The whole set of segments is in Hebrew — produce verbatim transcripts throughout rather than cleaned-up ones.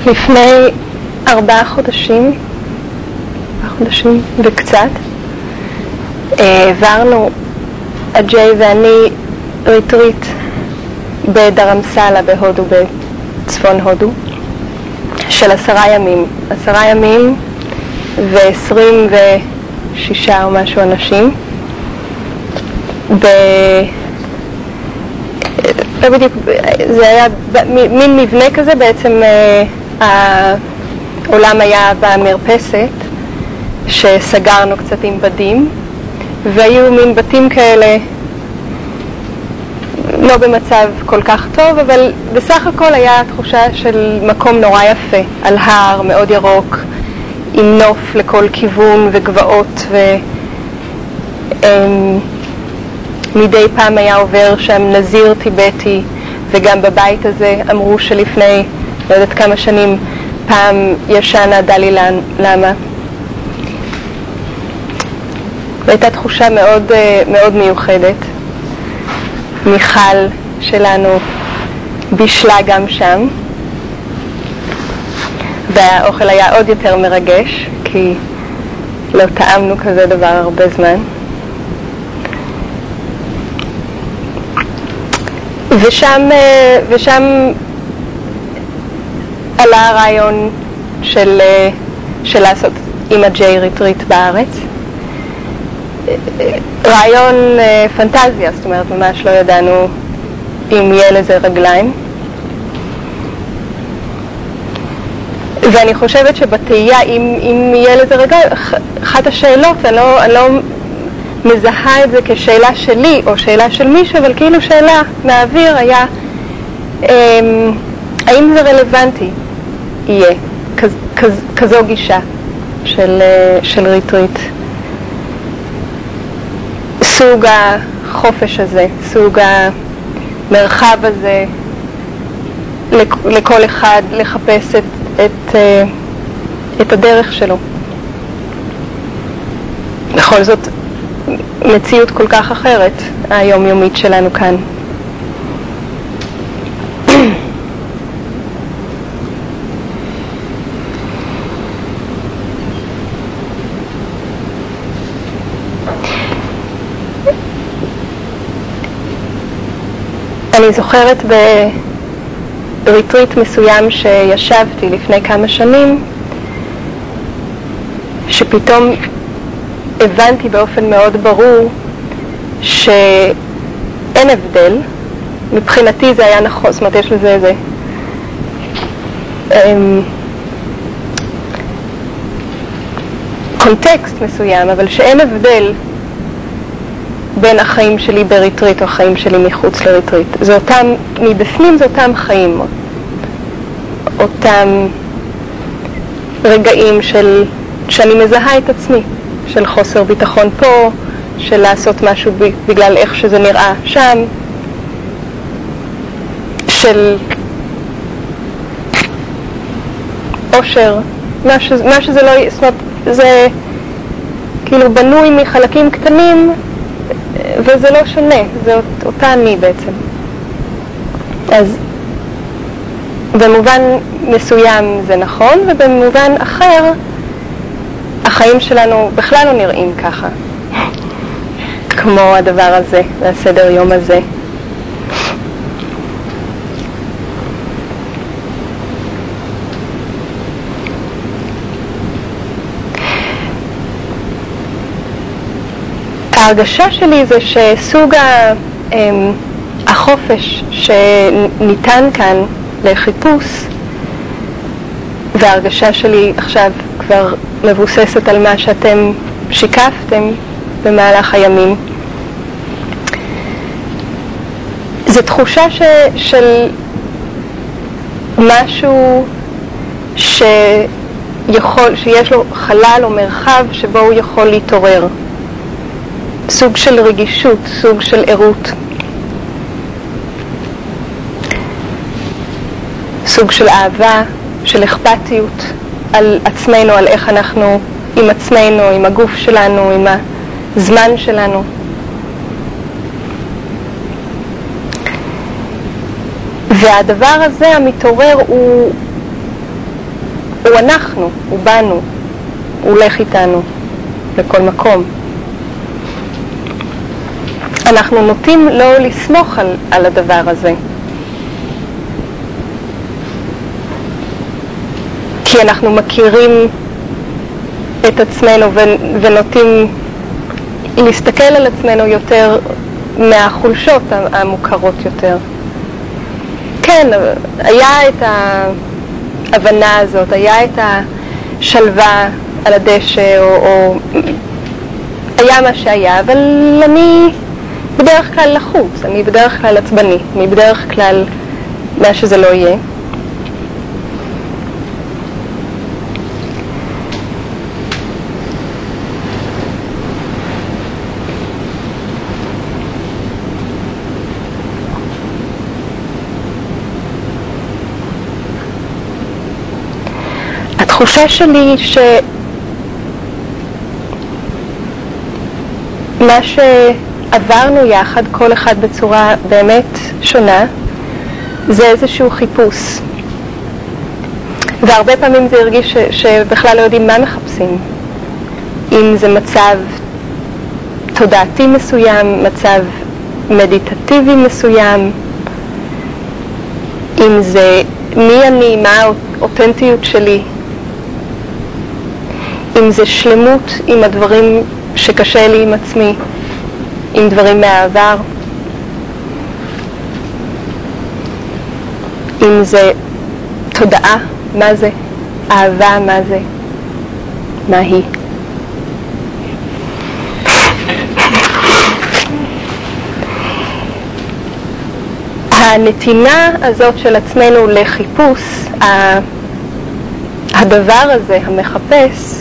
לפני ארבעה חודשים, ארבעה חודשים וקצת, העברנו, אג'יי ואני, ריטריט בדרמסלה בהודו, בצפון הודו, של עשרה ימים, עשרה ימים ועשרים ושישה או משהו אנשים, ב... לא בדיוק, זה היה מין מבנה כזה, בעצם העולם היה במרפסת שסגרנו קצת עם בדים, והיו מין בתים כאלה לא במצב כל כך טוב, אבל בסך הכל היה תחושה של מקום נורא יפה, על הר מאוד ירוק, עם נוף לכל כיוון וגבעות, ומדי פעם היה עובר שם נזיר טיבטי, וגם בבית הזה אמרו שלפני לא יודעת כמה שנים פעם ישנה דלי למה. והייתה תחושה מאוד, מאוד מיוחדת. מיכל שלנו בישלה גם שם, והאוכל היה עוד יותר מרגש, כי לא טעמנו כזה דבר הרבה זמן. ושם, ושם עלה הרעיון של, של לעשות עם אג'יי ריטריט בארץ. רעיון פנטזיה, זאת אומרת, ממש לא ידענו אם יהיה לזה רגליים. ואני חושבת שבתהייה, אם, אם יהיה לזה רגליים, אחת השאלות, אני לא, אני לא מזהה את זה כשאלה שלי או שאלה של מישהו, אבל כאילו שאלה מהאוויר היה, האם זה רלוונטי יהיה כז, כז, כזו גישה של, של ריטריט? סוג החופש הזה, סוג המרחב הזה, לכל אחד לחפש את, את, את הדרך שלו. בכל זאת, מציאות כל כך אחרת, היומיומית שלנו כאן. אני זוכרת בריטריט מסוים שישבתי לפני כמה שנים, שפתאום הבנתי באופן מאוד ברור שאין הבדל. מבחינתי זה היה נכון, זאת אומרת יש לזה איזה קונטקסט מסוים, אבל שאין הבדל בין החיים שלי בריטריט או החיים שלי מחוץ לריטריט. זה אותם, מבפנים זה אותם חיים, אותם רגעים של, שאני מזהה את עצמי, של חוסר ביטחון פה, של לעשות משהו בגלל איך שזה נראה שם, של אושר, מה, ש, מה שזה לא, זאת אומרת, זה כאילו בנוי מחלקים קטנים, וזה לא שונה, זה אותה אני בעצם. אז במובן מסוים זה נכון, ובמובן אחר החיים שלנו בכלל לא נראים ככה, כמו הדבר הזה והסדר יום הזה. ההרגשה שלי זה שסוג החופש שניתן כאן לחיפוש, וההרגשה שלי עכשיו כבר מבוססת על מה שאתם שיקפתם במהלך הימים, זו תחושה ש, של משהו שיכול, שיש לו חלל או מרחב שבו הוא יכול להתעורר. סוג של רגישות, סוג של ערות. סוג של אהבה, של אכפתיות על עצמנו, על איך אנחנו עם עצמנו, עם הגוף שלנו, עם הזמן שלנו. והדבר הזה המתעורר הוא, הוא אנחנו, הוא בנו, הוא הולך איתנו לכל מקום. אנחנו נוטים לא לסמוך על, על הדבר הזה. כי אנחנו מכירים את עצמנו ונוטים להסתכל על עצמנו יותר מהחולשות המוכרות יותר. כן, היה את ההבנה הזאת, היה את השלווה על הדשא, או, או היה מה שהיה, אבל אני בדרך כלל לחוץ, אני בדרך כלל עצבני, אני בדרך כלל מה שזה לא יהיה. התחושה שלי שמה שעברנו יחד, כל אחד בצורה באמת שונה, זה איזשהו חיפוש. והרבה פעמים זה הרגיש ש, שבכלל לא יודעים מה מחפשים. אם זה מצב תודעתי מסוים, מצב מדיטטיבי מסוים, אם זה מי אני, מה האותנטיות שלי, אם זה שלמות עם הדברים שקשה לי עם עצמי, עם דברים מהעבר, אם זה תודעה, מה זה, אהבה, מה זה, מה היא. הנתינה הזאת של עצמנו לחיפוש, הדבר הזה, המחפש,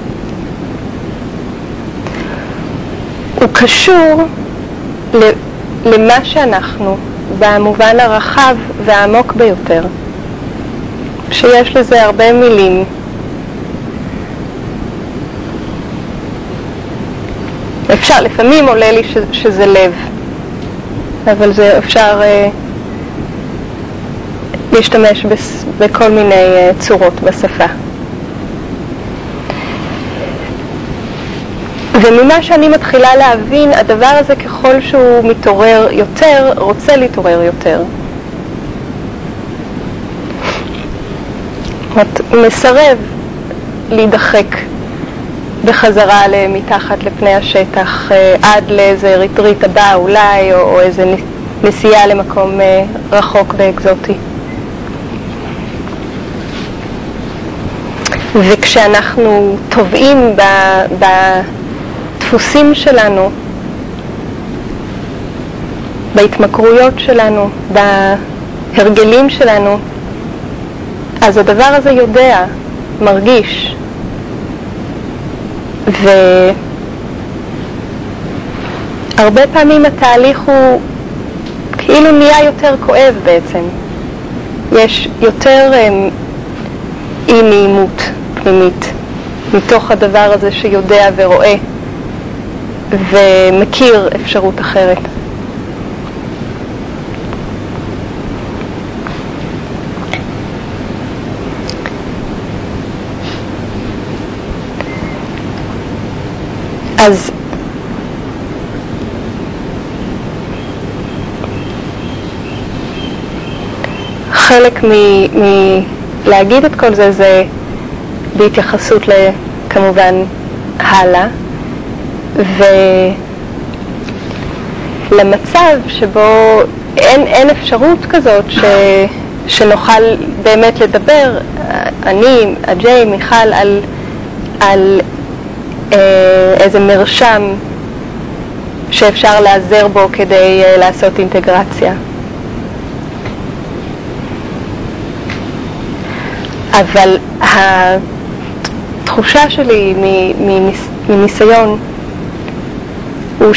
הוא קשור למה שאנחנו, במובן הרחב והעמוק ביותר, שיש לזה הרבה מילים. אפשר, לפעמים עולה לי ש, שזה לב, אבל זה אפשר אה, להשתמש בס, בכל מיני אה, צורות בשפה. וממה שאני מתחילה להבין, הדבר הזה ככל שהוא מתעורר יותר, רוצה להתעורר יותר. הוא מסרב להידחק בחזרה מתחת לפני השטח, עד לאיזה ריטריט הבא אולי, או, או איזה נסיעה למקום רחוק ואקזוטי. וכשאנחנו טובעים ב... ב דפוסים שלנו, בהתמכרויות שלנו, בהרגלים שלנו, אז הדבר הזה יודע, מרגיש, והרבה פעמים התהליך הוא כאילו נהיה יותר כואב בעצם. יש יותר אי נעימות פנימית מתוך הדבר הזה שיודע ורואה ומכיר אפשרות אחרת. אז חלק מלהגיד את כל זה זה בהתייחסות לכמובן הלאה, ולמצב שבו אין, אין אפשרות כזאת ש, שנוכל באמת לדבר, אני, אג'יי, מיכל, על, על אה, איזה מרשם שאפשר לעזר בו כדי אה, לעשות אינטגרציה. אבל התחושה שלי מניסיון הוא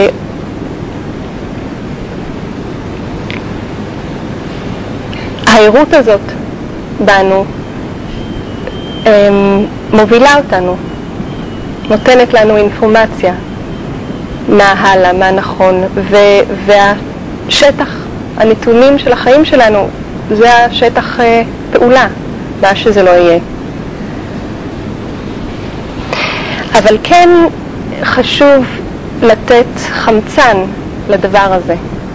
שההירות הזאת בנו מובילה אותנו, נותנת לנו אינפורמציה מה הלאה, מה נכון, והשטח, הנתונים של החיים שלנו, זה השטח פעולה, מה שזה לא יהיה. אבל כן חשוב לתת חמצן לדבר הזה.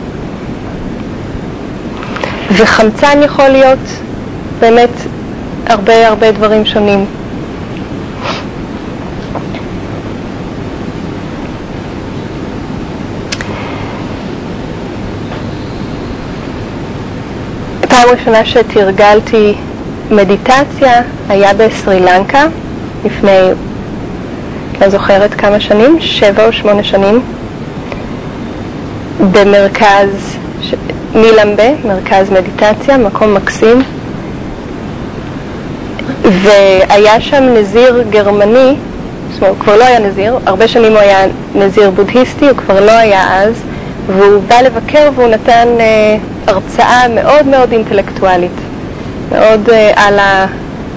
וחמצן יכול להיות באמת הרבה הרבה דברים שונים. פעם ראשונה שתרגלתי מדיטציה היה בסרי לנקה, לפני, לא זוכרת כמה שנים, שבע או שמונה שנים, במרכז ש... נילמבה, מרכז מדיטציה, מקום מקסים, והיה שם נזיר גרמני, זאת אומרת, הוא כבר לא היה נזיר, הרבה שנים הוא היה נזיר בודהיסטי, הוא כבר לא היה אז, והוא בא לבקר והוא נתן אה, הרצאה מאוד מאוד אינטלקטואלית, מאוד אה, על ה...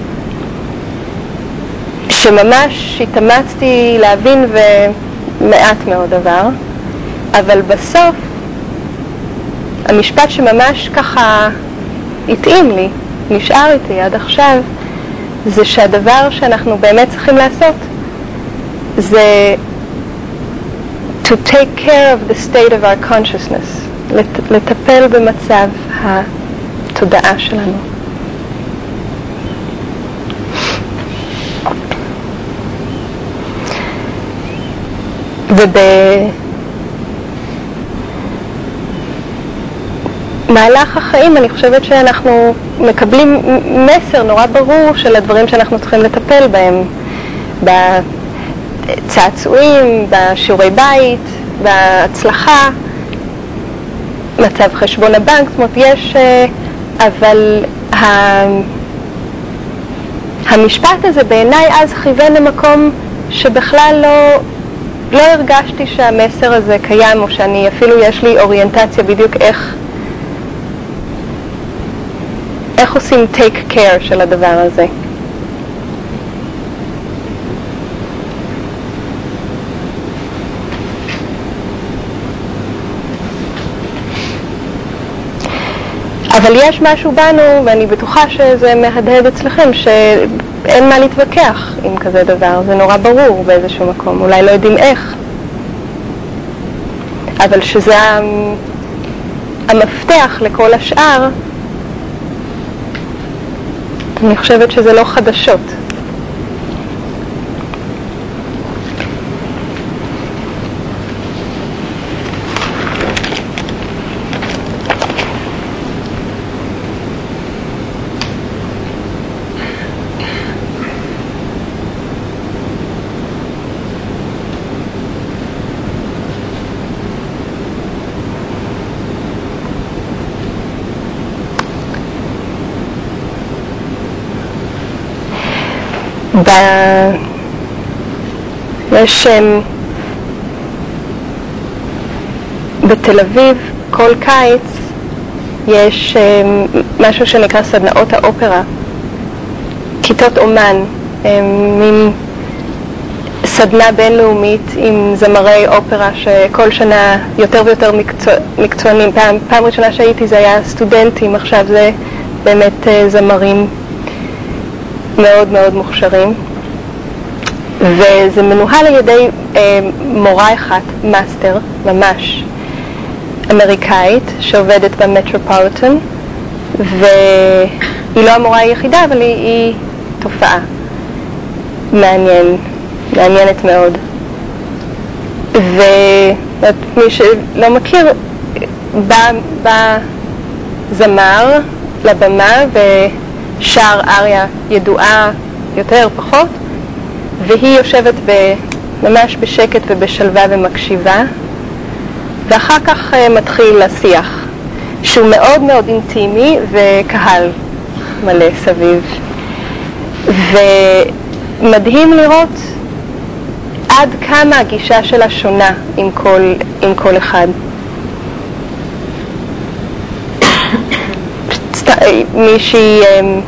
שממש התאמצתי להבין ומעט מאוד עבר, אבל בסוף המשפט שממש ככה התאים לי, נשאר איתי עד עכשיו, זה שהדבר שאנחנו באמת צריכים לעשות זה to take care of the state of our consciousness, לט, לטפל במצב התודעה שלנו. ובמהלך החיים אני חושבת שאנחנו מקבלים מסר נורא ברור של הדברים שאנחנו צריכים לטפל בהם, בצעצועים, בשיעורי בית, בהצלחה, מצב חשבון הבנק, זאת אומרת יש, אבל המשפט הזה בעיניי אז כיוון למקום שבכלל לא לא הרגשתי שהמסר הזה קיים, או שאני אפילו יש לי אוריינטציה בדיוק איך איך עושים take care של הדבר הזה. אבל יש משהו בנו, ואני בטוחה שזה מהדהד אצלכם, שאין מה להתווכח עם כזה דבר. זה נורא ברור באיזשהו מקום. אולי לא יודעים איך. אבל שזה המפתח לכל השאר, אני חושבת שזה לא חדשות. ב... יש בתל אביב כל קיץ יש משהו שנקרא סדנאות האופרה, כיתות אומן, מין סדנה בינלאומית עם זמרי אופרה שכל שנה יותר ויותר מקצוע, מקצוענים. פעם, פעם ראשונה שהייתי זה היה סטודנטים, עכשיו זה באמת זמרים מאוד מאוד מוכשרים, וזה מנוהל על ידי אה, מורה אחת, מאסטר, ממש אמריקאית, שעובדת במטרופוליטן, והיא לא המורה היחידה, אבל היא, היא תופעה מעניין, מעניינת מאוד. ומי שלא מכיר, בא, בא זמר לבמה ושר אריה ידועה יותר פחות, והיא יושבת ממש בשקט ובשלווה ומקשיבה, ואחר כך מתחיל השיח, שהוא מאוד מאוד אינטימי וקהל מלא סביב. ומדהים לראות עד כמה הגישה שלה שונה עם כל, עם כל אחד. מישהי,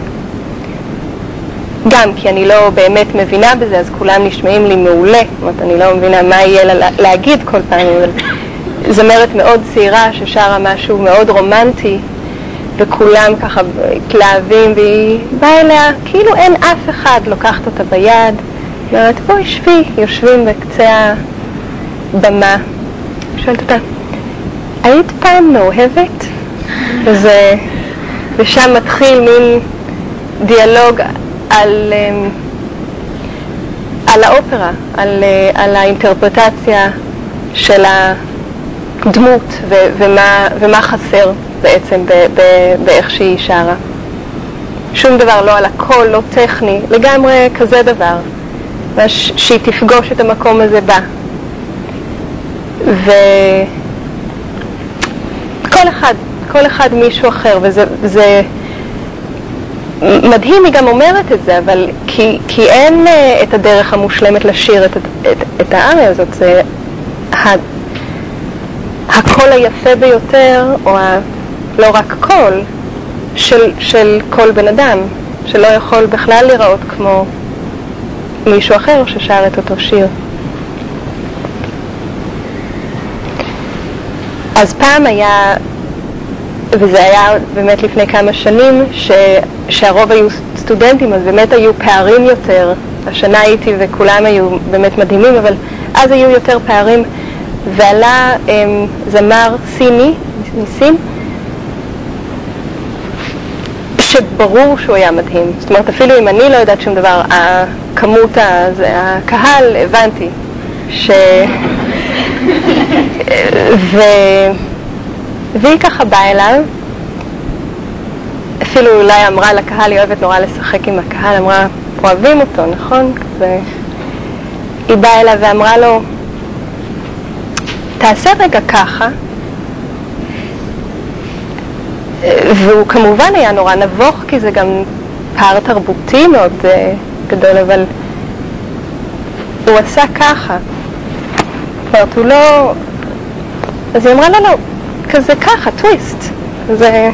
גם כי אני לא באמת מבינה בזה, אז כולם נשמעים לי מעולה, זאת אומרת, אני לא מבינה מה יהיה לה להגיד כל פעם, אבל זמרת מאוד צעירה ששרה משהו מאוד רומנטי, וכולם ככה התלהבים, והיא באה אליה, כאילו אין אף אחד, לוקחת אותה ביד, אומרת, בואי שבי, יושבים בקצה הבמה. שואלת אותה, היית פעם מאוהבת? וזה, ושם מתחיל מין דיאלוג על, על האופרה, על, על האינטרפרטציה של הדמות ו, ומה, ומה חסר בעצם ב, ב, באיך שהיא שרה. שום דבר, לא על הכל, לא טכני, לגמרי כזה דבר. שהיא תפגוש את המקום הזה בה. וכל אחד, כל אחד מישהו אחר, וזה, וזה מדהים, היא גם אומרת את זה, אבל כי, כי אין uh, את הדרך המושלמת לשיר את, את, את האריה הזאת, זה ה, הקול היפה ביותר, או ה, לא רק קול, של, של כל בן אדם, שלא יכול בכלל לראות כמו מישהו אחר ששר את אותו שיר. אז פעם היה, וזה היה באמת לפני כמה שנים, ש, שהרוב היו סטודנטים, אז באמת היו פערים יותר. השנה הייתי וכולם היו באמת מדהימים, אבל אז היו יותר פערים, ועלה הם, זמר סיני, ניסים, שברור שהוא היה מדהים. זאת אומרת, אפילו אם אני לא יודעת שום דבר, הכמות, הקהל, הבנתי ש... ו... והיא ככה באה אליו, אפילו אולי אמרה לקהל, היא אוהבת נורא לשחק עם הקהל, אמרה, אוהבים אותו, נכון? כזה... היא באה אליו ואמרה לו, תעשה רגע ככה, והוא כמובן היה נורא נבוך, כי זה גם פער תרבותי מאוד uh, גדול, אבל הוא עשה ככה. זאת אומרת, הוא לא... אז היא אמרה לו, לא, כזה ככה, טוויסט. זה...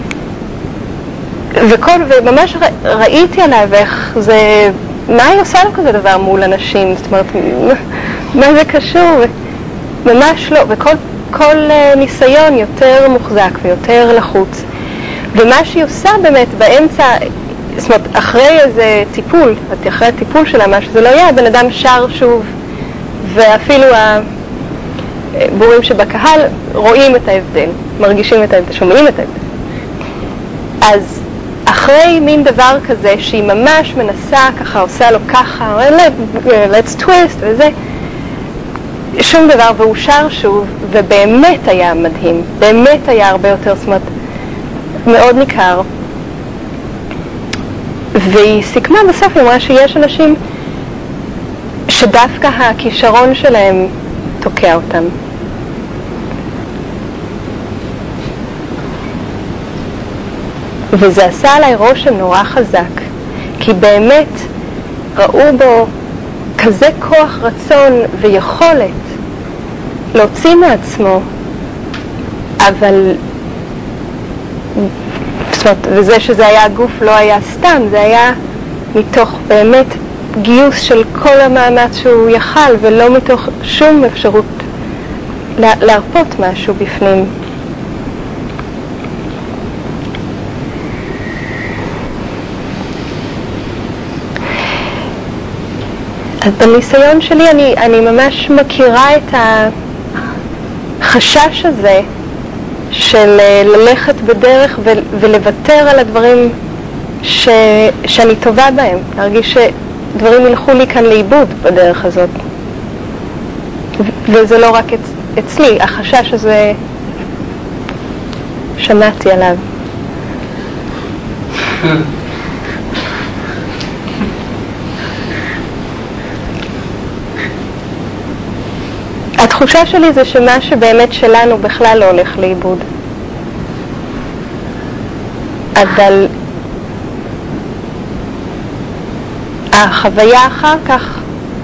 וכל, וממש ר... ראיתי עליו איך זה... מה היא עושה לו כזה דבר מול אנשים? זאת אומרת, מה זה קשור? ממש לא. וכל כל uh, ניסיון יותר מוחזק ויותר לחוץ. ומה שהיא עושה באמת באמצע, זאת אומרת, אחרי איזה טיפול, אחרי הטיפול שלה, מה שזה לא יהיה, הבן אדם שר שוב, ואפילו הבורים שבקהל רואים את ההבדל, מרגישים את ההבדל, שומעים את ההבדל. אז אחרי מין דבר כזה, שהיא ממש מנסה, ככה עושה לו ככה, let's twist וזה, שום דבר, והוא שר שוב, ובאמת היה מדהים, באמת היה הרבה יותר, זאת אומרת, מאוד ניכר. והיא סיכמה בסוף, היא אמרה שיש אנשים שדווקא הכישרון שלהם תוקע אותם. וזה עשה עליי רושם נורא חזק, כי באמת ראו בו כזה כוח רצון ויכולת להוציא מעצמו, אבל זאת אומרת, וזה שזה היה הגוף לא היה סתם, זה היה מתוך באמת גיוס של כל המאמץ שהוא יכל, ולא מתוך שום אפשרות להרפות משהו בפנים. אז בניסיון שלי אני, אני ממש מכירה את החשש הזה של ללכת בדרך ולוותר על הדברים ש, שאני טובה בהם, להרגיש שדברים ילכו לי כאן לאיבוד בדרך הזאת. וזה לא רק אצ, אצלי, החשש הזה שמעתי עליו. התחושה שלי זה שמה שבאמת שלנו בכלל לא הולך לאיבוד. אבל החוויה אחר כך,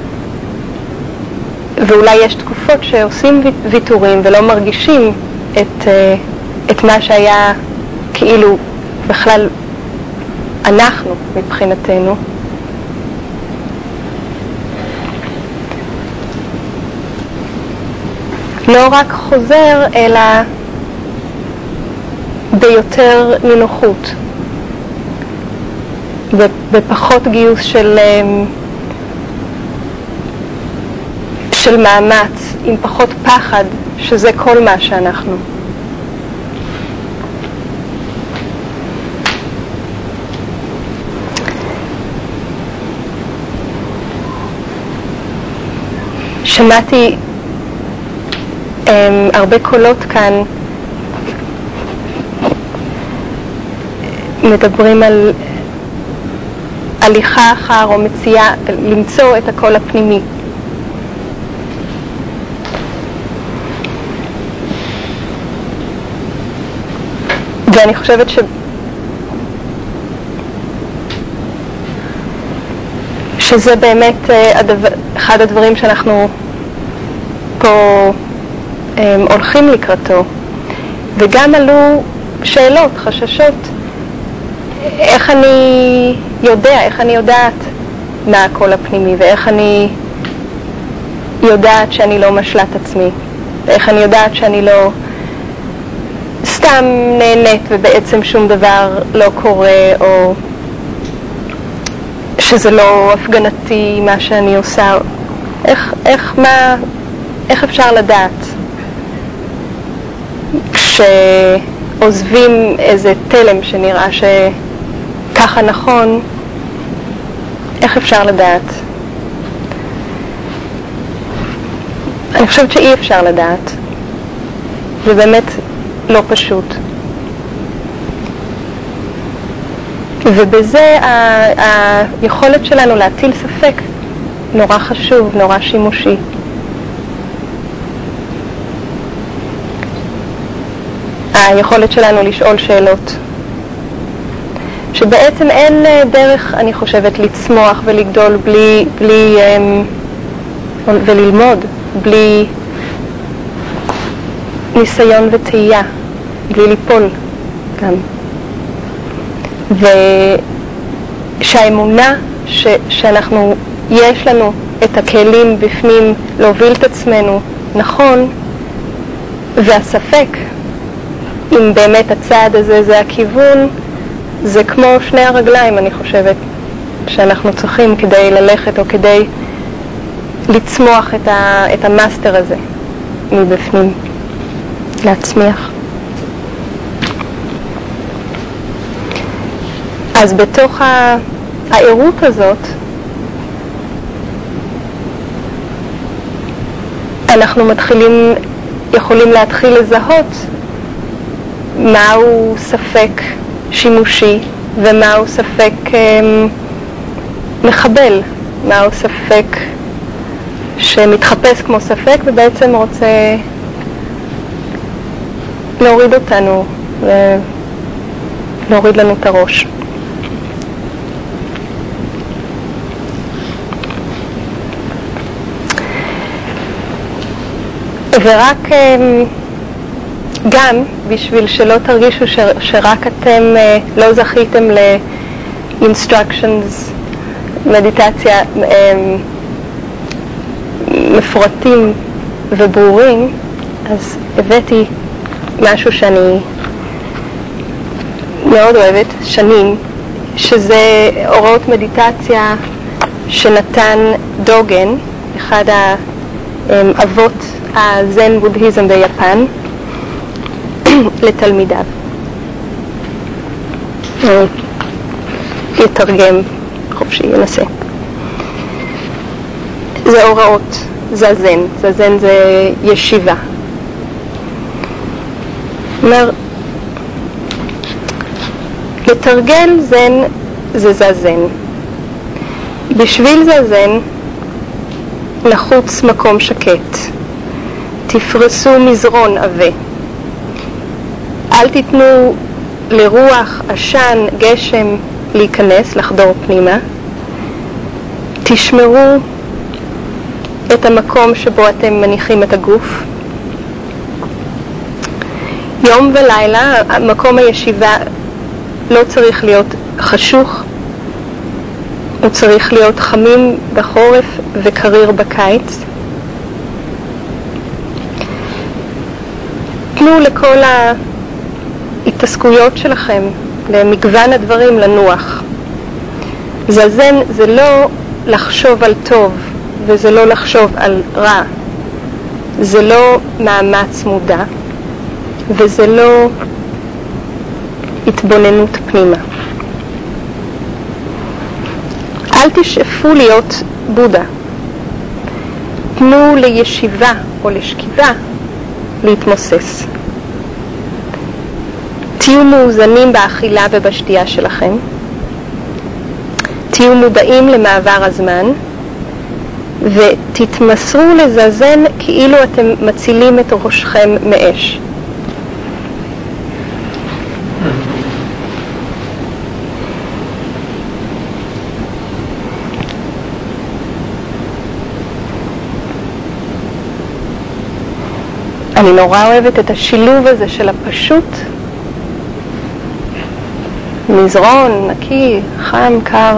ואולי יש תקופות שעושים ויתורים ולא מרגישים את, את מה שהיה כאילו בכלל אנחנו מבחינתנו. לא רק חוזר, אלא ביותר נינוחות, בפחות גיוס של של מאמץ, עם פחות פחד, שזה כל מה שאנחנו. שמעתי um, הרבה קולות כאן מדברים על הליכה אחר או מציאה למצוא את הקול הפנימי. ואני חושבת ש... שזה באמת uh, הדבר... אחד הדברים שאנחנו פה um, הולכים לקראתו. וגם עלו שאלות, חששות, איך אני יודע, איך אני יודעת מה הקול הפנימי, ואיך אני יודעת שאני לא משלת עצמי, ואיך אני יודעת שאני לא סתם נהנית ובעצם שום דבר לא קורה, או שזה לא הפגנתי מה שאני עושה. איך, איך, מה, איך אפשר לדעת כשעוזבים איזה תלם שנראה שככה נכון, איך אפשר לדעת? אני חושבת שאי אפשר לדעת. זה באמת לא פשוט. ובזה ה- היכולת שלנו להטיל ספק נורא חשוב, נורא שימושי. היכולת שלנו לשאול שאלות. שבעצם אין דרך, אני חושבת, לצמוח ולגדול בלי, בלי, וללמוד, בלי ניסיון וטעייה, בלי ליפול גם. ושהאמונה ש, שאנחנו, יש לנו את הכלים בפנים להוביל את עצמנו נכון, והספק, אם באמת הצעד הזה זה הכיוון, זה כמו שני הרגליים, אני חושבת, שאנחנו צריכים כדי ללכת או כדי לצמוח את, ה, את המאסטר הזה מבפנים, להצמיח. אז בתוך העירות הזאת, אנחנו מתחילים, יכולים להתחיל לזהות מהו ספק שימושי ומהו ספק um, מחבל, מהו ספק שמתחפש כמו ספק ובעצם רוצה להוריד אותנו, להוריד לנו את הראש. ורק גם בשביל שלא תרגישו ש, שרק אתם לא זכיתם ל-instructions, מדיטציה מפורטים וברורים, אז הבאתי משהו שאני מאוד אוהבת, שנים, שזה הוראות מדיטציה שנתן דוגן, אחד האבות הזן בודהיזם ביפן, לתלמידיו. יתרגם חופשי, ינסה. זה הוראות, זזן, זזן זה ישיבה. אומר, לתרגל זן זה זזן. בשביל זזן נחוץ מקום שקט. תפרסו מזרון עבה. אל תיתנו לרוח, עשן, גשם להיכנס, לחדור פנימה. תשמרו את המקום שבו אתם מניחים את הגוף. יום ולילה, מקום הישיבה לא צריך להיות חשוך, הוא צריך להיות חמים בחורף וקריר בקיץ. תנו לכל ההתעסקויות שלכם, למגוון הדברים, לנוח. זזן זה לא לחשוב על טוב וזה לא לחשוב על רע. זה לא מאמץ מודע, וזה לא התבוננות פנימה. אל תשאפו להיות בודה. תנו לישיבה או לשכיבה להתמוסס. תהיו מאוזנים באכילה ובשתייה שלכם. תהיו מודעים למעבר הזמן, ותתמסרו לזזן כאילו אתם מצילים את ראשכם מאש. אני נורא אוהבת את השילוב הזה של הפשוט, מזרון, נקי, חם, קר,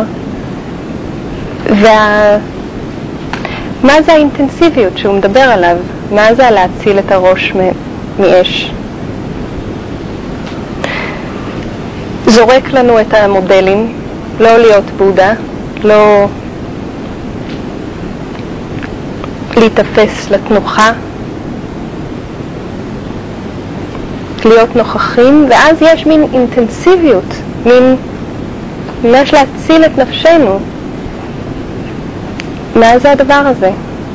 וה... מה זה האינטנסיביות שהוא מדבר עליו? מה זה להציל את הראש מאש? זורק לנו את המודלים, לא להיות בודה, לא להתאפס לתנוחה, להיות נוכחים, ואז יש מין אינטנסיביות, מין ממש להציל את נפשנו. מה זה הדבר הזה?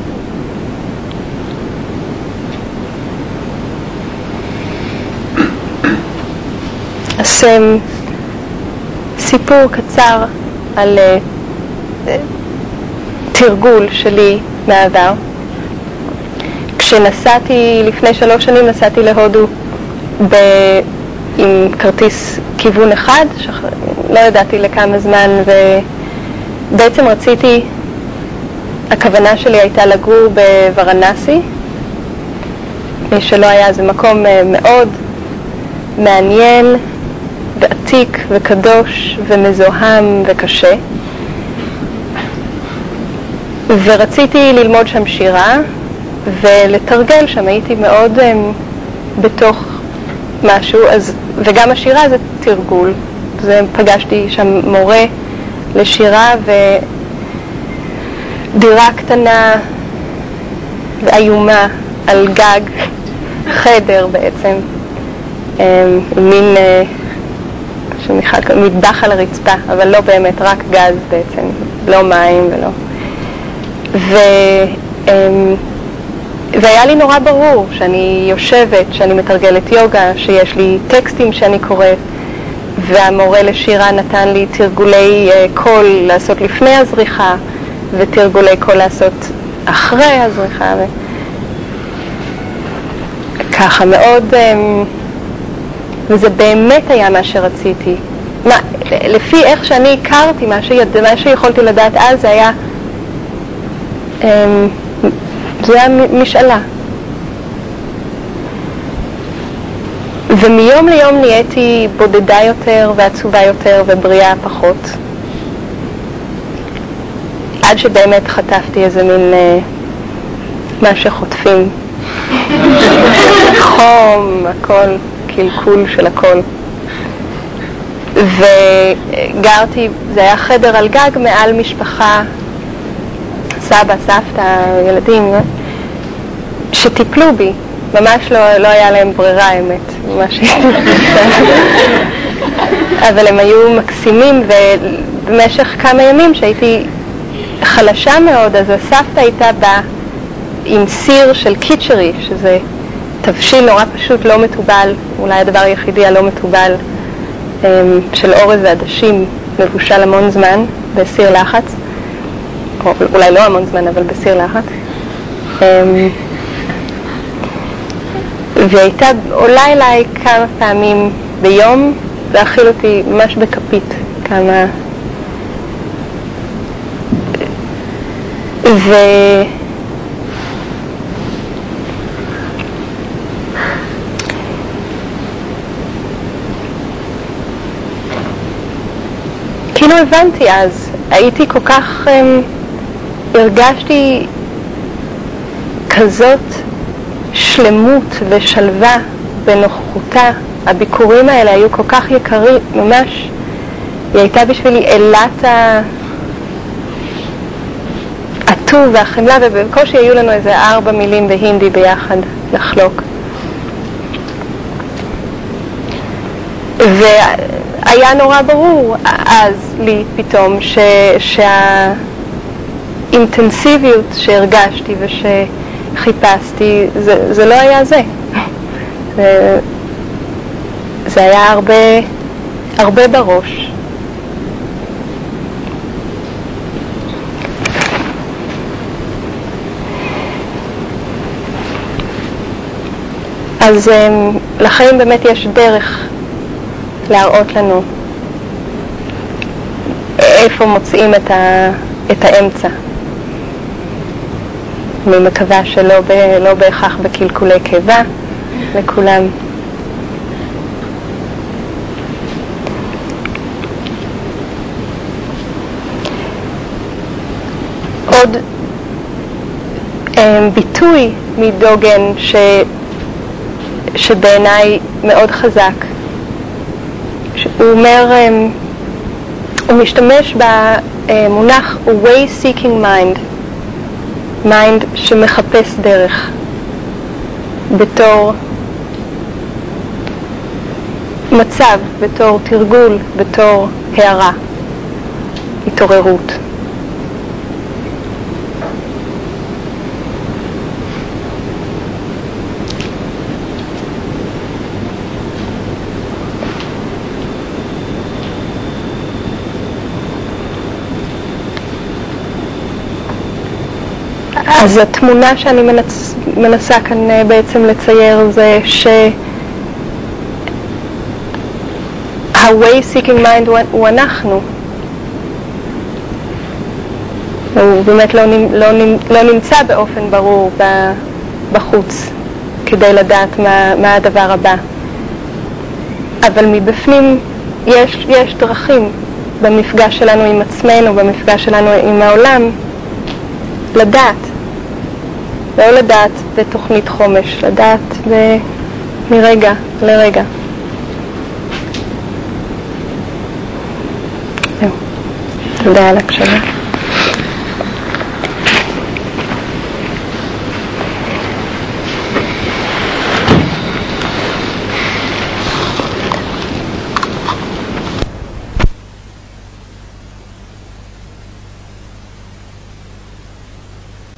אז סיפור קצר על uh, תרגול שלי מהעבר. כשנסעתי, לפני שלוש שנים נסעתי להודו ב... עם כרטיס כיוון אחד, שח... לא ידעתי לכמה זמן, ובעצם רציתי, הכוונה שלי הייתה לגור בוורנסי. מי שלא היה, זה מקום מאוד מעניין ועתיק וקדוש ומזוהם וקשה, ורציתי ללמוד שם שירה ולתרגל שם. הייתי מאוד um, בתוך משהו, אז, וגם השירה זה תרגול. זה, פגשתי שם מורה לשירה, ודירה קטנה ואיומה על גג חדר בעצם, עם מין מטבח על הרצפה, אבל לא באמת, רק גז בעצם, לא מים ולא. ו... והיה לי נורא ברור שאני יושבת, שאני מתרגלת יוגה, שיש לי טקסטים שאני קוראת, והמורה לשירה נתן לי תרגולי קול לעשות לפני הזריחה, ותרגולי קול לעשות אחרי הזריחה. ו... ככה מאוד, וזה באמת היה מה שרציתי. מה, לפי איך שאני הכרתי, מה, שיד... מה שיכולתי לדעת אז, זה היה... זה היה משאלה. ומיום ליום נהייתי בודדה יותר ועצובה יותר ובריאה פחות. עד שבאמת חטפתי איזה מין אה, מה שחוטפים. חום, הכל, קלקול של הכל. וגרתי, זה היה חדר על גג מעל משפחה, סבא, סבתא, ילדים, שטיפלו בי. ממש לא, לא היה להם ברירה, האמת. ממש אבל הם היו מקסימים, ובמשך כמה ימים שהייתי חלשה מאוד, אז הסבתא הייתה באה עם סיר של קיצ'רי, שזה תבשיל נורא פשוט, לא מטובל, אולי הדבר היחידי הלא מטובל, של אורז ועדשים, מבושל המון זמן בסיר לחץ, או אולי לא המון זמן, אבל בסיר לחץ. והייתה עולה אליי כמה פעמים ביום, להאכיל אותי ממש בכפית, כמה... ו... כאילו הבנתי אז, הייתי כל כך, הרגשתי כזאת שלמות ושלווה בנוכחותה. הביקורים האלה היו כל כך יקרים, ממש. היא הייתה בשבילי אלת הטוב והחמלה, ובקושי היו לנו איזה ארבע מילים בהינדי ביחד לחלוק. והיה נורא ברור אז לי פתאום ש... שהאינטנסיביות שהרגשתי ושחיפשתי זה, זה לא היה זה. זה, זה היה הרבה, הרבה בראש. אז לחיים באמת יש דרך להראות לנו איפה מוצאים את, ה, את האמצע. אני מקווה שלא ב, לא בהכרח בקלקולי קיבה לכולם. עוד ביטוי מדוגן ש, שבעיניי מאוד חזק. הוא אומר, הוא משתמש במונח way seeking mind, mind שמחפש דרך, בתור מצב, בתור תרגול, בתור הערה, התעוררות. אז התמונה שאני מנס, מנסה כאן בעצם לצייר זה ש ה-way seeking mind הוא, הוא אנחנו. הוא באמת לא, לא, לא נמצא באופן ברור בחוץ כדי לדעת מה, מה הדבר הבא. אבל מבפנים יש, יש דרכים במפגש שלנו עם עצמנו, במפגש שלנו עם העולם, לדעת. לא לדעת בתוכנית חומש, לדעת ב... מרגע לרגע. זהו. תודה על הקשבה.